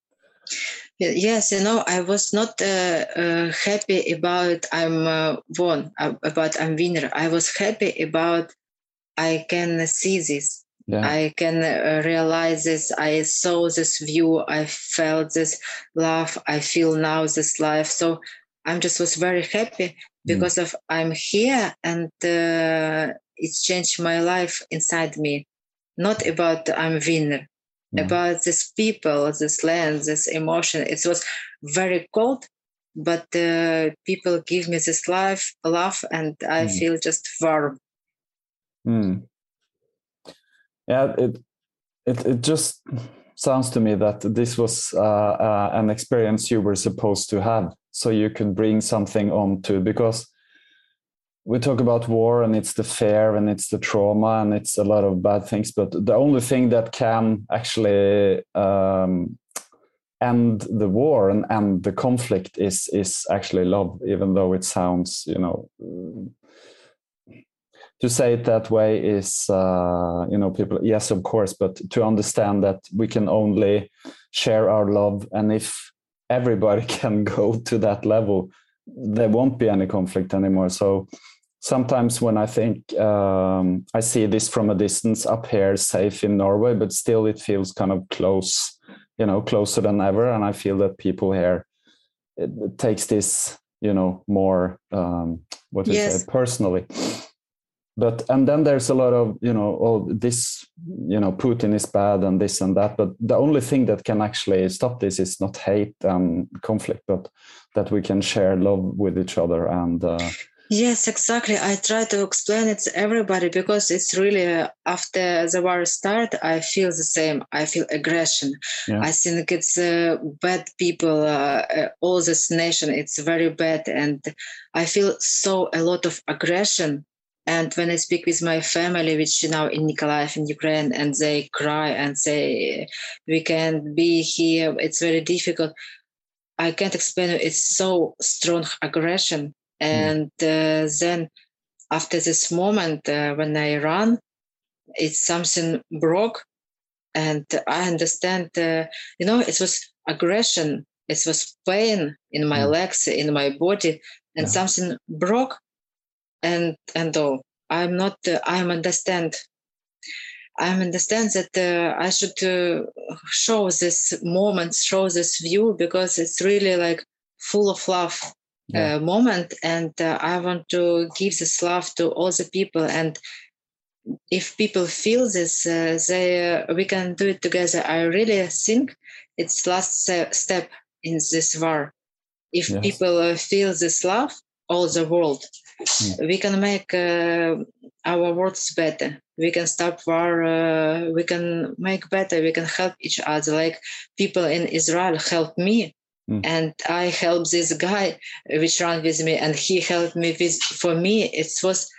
S5: Yes, you know, I was not uh, uh, happy about I'm uh, won, uh, about I'm winner. I was happy about I can see this. Yeah. I can uh, realize this. I saw this view. I felt this love. I feel now this life. So I'm just was very happy because mm. of I'm here, and uh, it's changed my life inside me. Not about I'm winner. Mm. About this people, this land, this emotion. It was very cold, but uh, people give me this life, love, and I mm. feel just warm.
S4: Mm. Yeah, it, it it just sounds to me that this was uh, uh, an experience you were supposed to have, so you could bring something on to, because we talk about war and it's the fear and it's the trauma and it's a lot of bad things, but the only thing that can actually um, end the war and end the conflict is is actually love, even though it sounds, you know, to say it that way is, uh, you know, people, yes, of course, but to understand that we can only share our love. And if everybody can go to that level, there won't be any conflict anymore. So sometimes when I think, um, I see this from a distance up here, safe in Norway, but still it feels kind of close, you know, closer than ever. And I feel that people here, it, it takes this, you know, more, um, what do you
S5: Yes.
S4: say, personally. But, and then there's a lot of, you know, oh, this, you know, Putin is bad and this and that. But the only thing that can actually stop this is not hate and conflict, but that we can share love with each other. And uh,
S5: Yes, exactly. I try to explain it to everybody because it's really, uh, after the war start, I feel the same. I feel aggression.
S4: yeah.
S5: I think it's uh, bad people, uh, uh, all this nation, it's very bad. And I feel so a lot of aggression. And when I speak with my family, which you know in Nikolaev in Ukraine, and they cry and say, we can't be here, it's very difficult. I can't explain it. It's so strong aggression. And uh, then after this moment, uh, when I run, it's something broke. And I understand, uh, you know, it was aggression. It was pain in my
S4: Mm.
S5: legs, in my body, and
S4: Yeah.
S5: something broke. And and oh, I'm not. Uh, I understand. I understand that uh, I should uh, show this moment, show this view, because it's really like full of love
S4: Yeah.
S5: uh, moment, and uh, I want to give this love to all the people. And if people feel this, uh, they uh, we can do it together. I really think it's last se- step in this war. If
S4: Yes.
S5: people uh, feel this love, all the world,
S4: Mm.
S5: we can make uh, our worlds better. We can stop war. Uh, we can make better. We can help each other. Like people in Israel help me,
S4: Mm.
S5: and I help this guy which ran with me, and he helped me with. For me, it was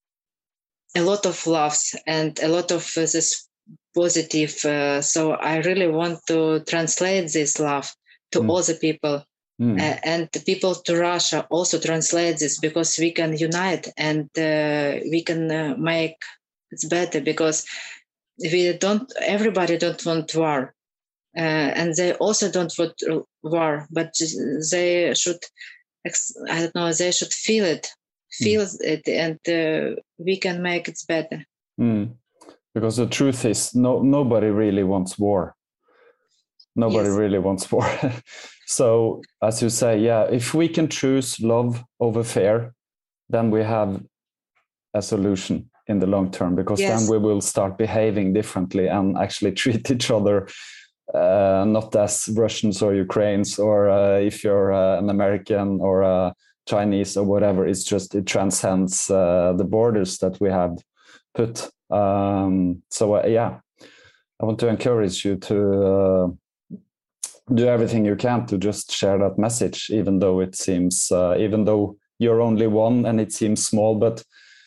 S5: a lot of loves and a lot of uh, this positive. Uh, so I really want to translate this love to
S4: Mm.
S5: all the people.
S4: Mm.
S5: Uh, and the people to Russia also translate this, because we can unite and uh, we can uh, make it better, because we don't, everybody don't want war. Uh, and they also don't want war, but they should, I don't know, they should feel it, feel mm. it, and uh, we can make it better.
S4: Mm. Because the truth is, no, nobody really wants war. Nobody
S5: Yes.
S4: really wants war. So, as you say, yeah, if we can choose love over fear, then we have a solution in the long term, because
S5: Yes.
S4: then we will start behaving differently and actually treat each other uh, not as Russians or Ukrainians, or uh, if you're uh, an American or a Chinese or whatever. It's just, it transcends uh, the borders that we have put. Um, so, uh, yeah, I want to encourage you to uh, do everything you can to just share that message, even though it seems, uh, even though you're only one and it seems small, but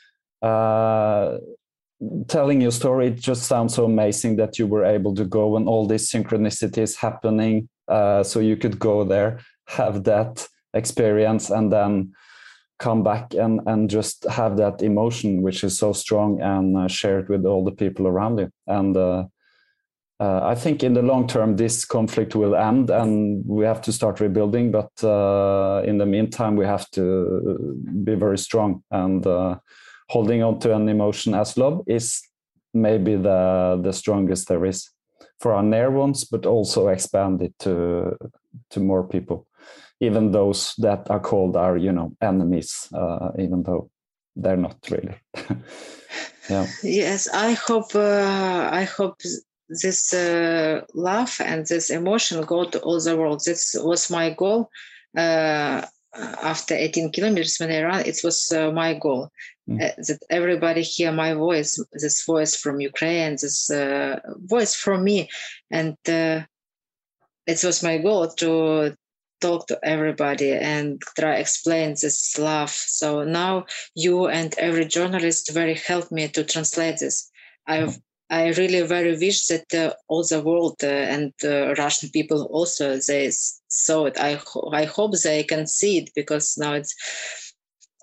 S4: uh, telling your story, it just sounds so amazing that you were able to go and all these synchronicities happening. Uh, so you could go there, have that experience, and then come back and, and just have that emotion, which is so strong, and uh, share it with all the people around you. And uh, Uh, I think in the long term, this conflict will end and we have to start rebuilding. But uh, in the meantime, we have to be very strong, and uh, holding on to an emotion as love is maybe the, the strongest there is for our near ones, but also expand it to, to more people, even those that are called our, you know, enemies, uh, even though they're not really. Yeah.
S5: Yes, I hope, uh, I hope this uh, love and this emotion go to all the world. This was my goal. Uh, after eighteen kilometers when I ran, it was uh, my goal. Mm. Uh, that everybody hear my voice, this voice from Ukraine, this uh, voice from me. And uh, it was my goal to talk to everybody and try explain this love. So now you and every journalist very helped me to translate this. I've I really very wish that uh, all the world uh, and uh, Russian people also, they saw it. I, ho- I hope they can see it, because now it's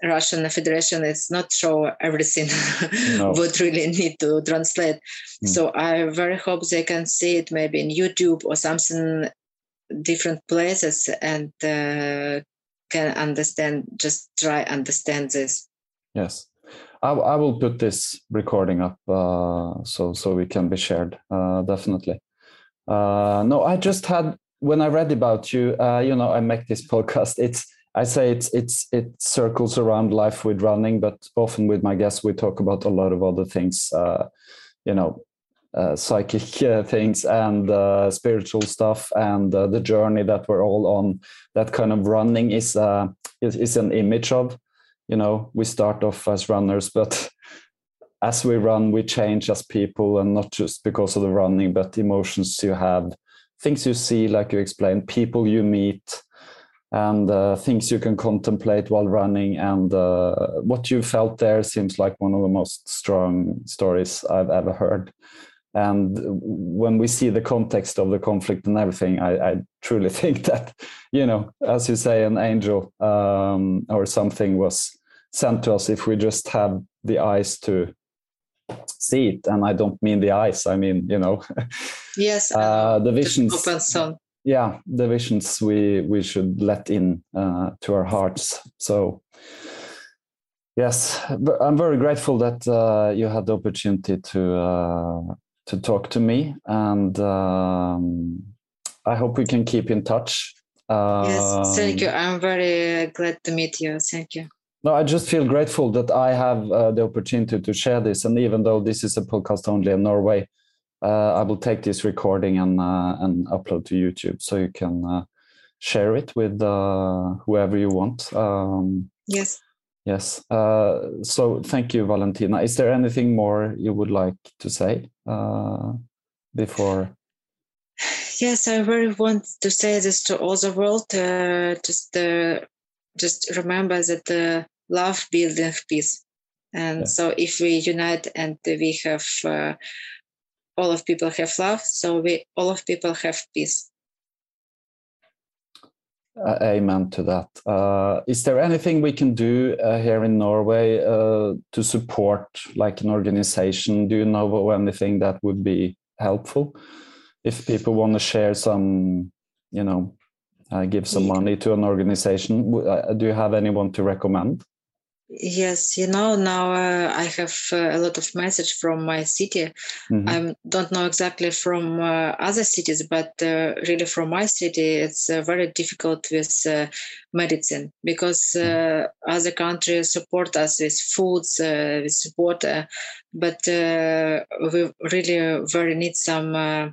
S5: Russian Federation is not show everything
S4: No.
S5: what really need to translate. Mm. So I very hope they can see it maybe in YouTube or something different places and uh, can understand, just try understand this.
S4: Yes. I, I will put this recording up uh, so so we can be shared, uh, definitely. Uh, no, I just had, when I read about you, uh, you know, I make this podcast. It's, I say it's, it's, it circles around life with running, but often with my guests, we talk about a lot of other things, uh, you know, uh, psychic uh, things and uh, spiritual stuff and uh, the journey that we're all on. That kind of running is, uh, is, is an image of, you know, we start off as runners, but as we run, we change as people, and not just because of the running, but emotions you have, things you see, like you explained, people you meet, and uh, things you can contemplate while running. And uh, what you felt there seems like one of the most strong stories I've ever heard. And when we see the context of the conflict and everything, I, I truly think that, you know, as you say, an angel um, or something was sent to us if we just have the eyes to see it. And I don't mean the eyes, I mean, you know,
S5: yes,
S4: uh, the visions.
S5: Open sun.
S4: Yeah, the visions we we should let in uh, to our hearts. So yes, I'm very grateful that uh, you had the opportunity to uh, to talk to me, and um, I hope we can keep in touch. Um,
S5: yes, thank you. I'm very glad to meet you. Thank you.
S4: No, I just feel grateful that I have uh, the opportunity to share this. And even though this is a podcast only in Norway, uh, I will take this recording and uh, and upload to YouTube, so you can uh, share it with uh, whoever you want. Um,
S5: yes.
S4: Yes. Uh, so thank you, Valentina. Is there anything more you would like to say uh, before?
S5: Yes, I really want to say this to all the world. Uh, just, uh, just remember that uh, love builds peace, and yeah. So if we unite and we have uh, all of people have love, so we all of people have peace.
S4: Uh, amen to that. Uh, is there anything we can do uh, here in Norway uh, to support, like an organization? Do you know of anything that would be helpful? If people want to share some, you know, uh, give some yeah. money to an organization, uh, do you have anyone to recommend?
S5: Yes, you know, now uh, I have uh, a lot of message from my city. Mm-hmm. I don't know exactly from uh, other cities, but uh, really from my city, it's uh, very difficult with uh, medicine, because uh, mm-hmm. other countries support us with foods, uh, with water, but uh, we really very need some uh,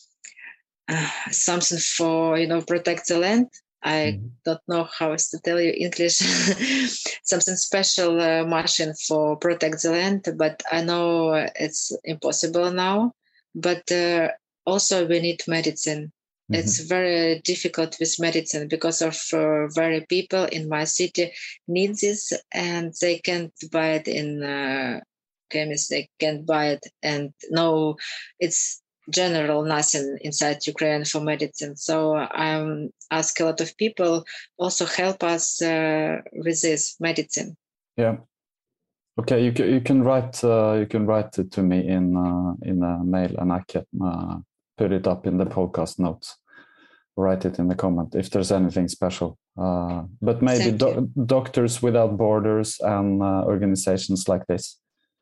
S5: uh, something for, you know, protect the land. I mm-hmm. don't know how else to tell you English, something special uh, machine for protect the land, but I know it's impossible now. But uh, also we need medicine. Mm-hmm. It's very difficult with medicine because of uh, very people in my city need this, and they can't buy it in uh, chemists. They can't buy it, and no, it's general nothing inside Ukraine for medicine. So I'm ask a lot of people also help us uh, with this medicine.
S4: Yeah. Okay. You can you can write uh, you can write it to me in uh, in a mail, and I can uh, put it up in the podcast notes. Write it in the comment if there's anything special. Uh, but maybe do- Doctors Without Borders and uh, organizations like this.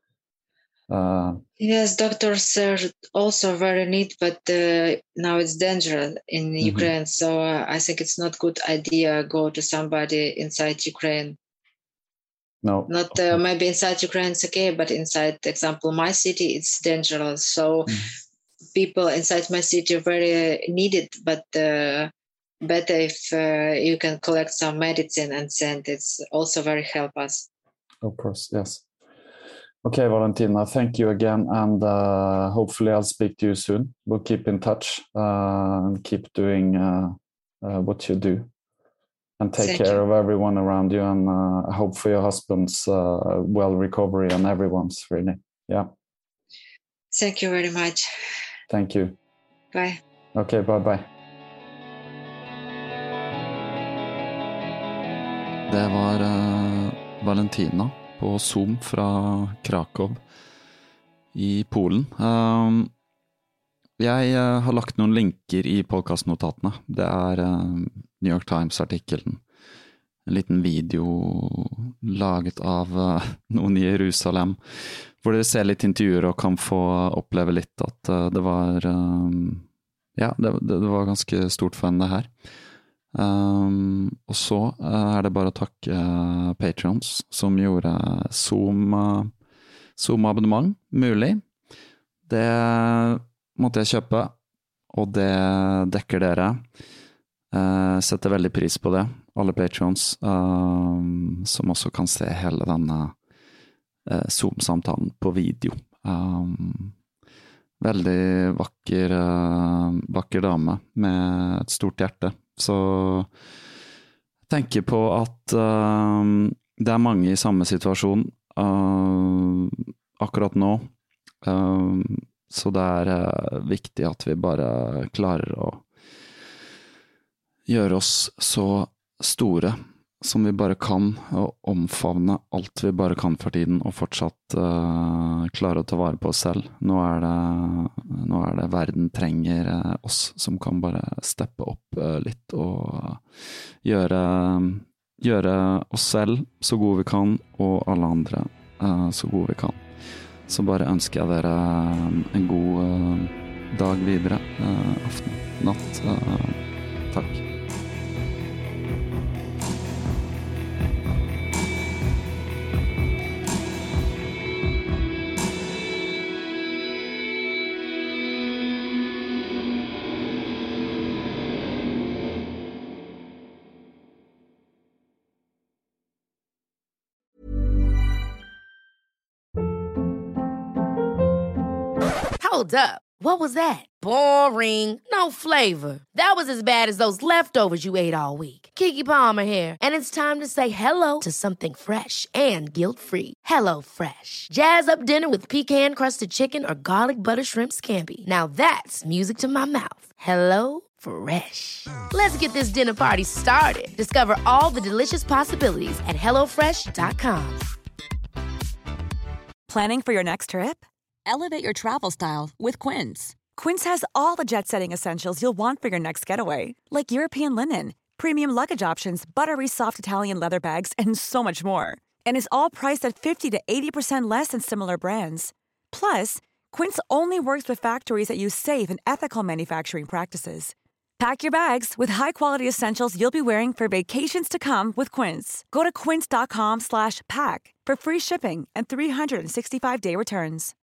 S4: Uh,
S5: yes, doctors are also very neat, but uh, now it's dangerous in mm-hmm. Ukraine. So uh, I think it's not good idea go to somebody inside Ukraine.
S4: No,
S5: not uh, maybe inside Ukraine it's okay, but inside, example, my city, it's dangerous. So mm-hmm. people inside my city are very needed, but uh, better if uh, you can collect some medicine and send. It's also very help us.
S4: Of course, yes. Okay, Valentina, thank you again, and uh, hopefully I'll speak to you soon. We'll keep in touch uh, and keep doing uh, uh, what you do, and take thank care you. Of everyone around you, and uh, I hope for your husband's uh, well recovery and everyone's, really. Yeah.
S5: Thank you very much.
S4: Thank you.
S5: Bye.
S4: Okay, bye-bye. Det var... Uh... Valentina på Zoom fra Krakow i Polen. Um, jeg uh, har lagt noen linker i podcastnotatene. Det er uh, New York Times-artikkelen. En liten video laget av uh, noen i Jerusalem, hvor dere ser litt intervjuer og kan få oppleve litt at uh, det var um, ja, det, det var ganske stort for henne det her. Um, og så uh, er det bare å takke uh, Patreons som gjorde Zoom uh, Zoom-abonnement mulig. Det måtte jeg kjøpe, og det dekker dere. Uh, setter veldig pris på det, alle Patreons, uh, som også kan se hele denne uh, Zoom-samtalen på video. Um, veldig vakker, uh, vakker dame med et stort hjerte. Så jeg tenker på at uh, det er mange i samme situasjon uh, akkurat nå. Uh, så det er uh, viktig at vi bare klarer å gjøre oss så store som vi bare kan, og omfavne alt vi bare kan for tiden, og fortsatt uh, klare å ta vare på oss selv. Nå er det, nå er det verden trenger uh, oss som kan bare steppe opp uh, litt og uh, gjøre, gjøre oss selv så gode vi kan, og alle andre uh, så gode vi kan. Så bare ønsker jeg dere en god uh, dag videre, uh, aften, natt. Uh, takk.
S1: Hold up. What was that? Boring. No flavor. That was as bad as those leftovers you ate all week. Keke Palmer here, and it's time to say hello to something fresh and guilt-free. Hello Fresh. Jazz up dinner with pecan-crusted chicken or garlic butter shrimp scampi. Now that's music to my mouth. Hello Fresh. Let's get this dinner party started. Discover all the delicious possibilities at hello fresh dot com.
S3: Planning for your next trip?
S6: Elevate your travel style with Quince.
S3: Quince has all the jet-setting essentials you'll want for your next getaway, like European linen, premium luggage options, buttery soft Italian leather bags, and so much more. And is all priced at fifty to eighty percent less than similar brands. Plus, Quince only works with factories that use safe and ethical manufacturing practices. Pack your bags with high-quality essentials you'll be wearing for vacations to come with Quince. Go to quince dot com slash pack for free shipping and three sixty-five day returns.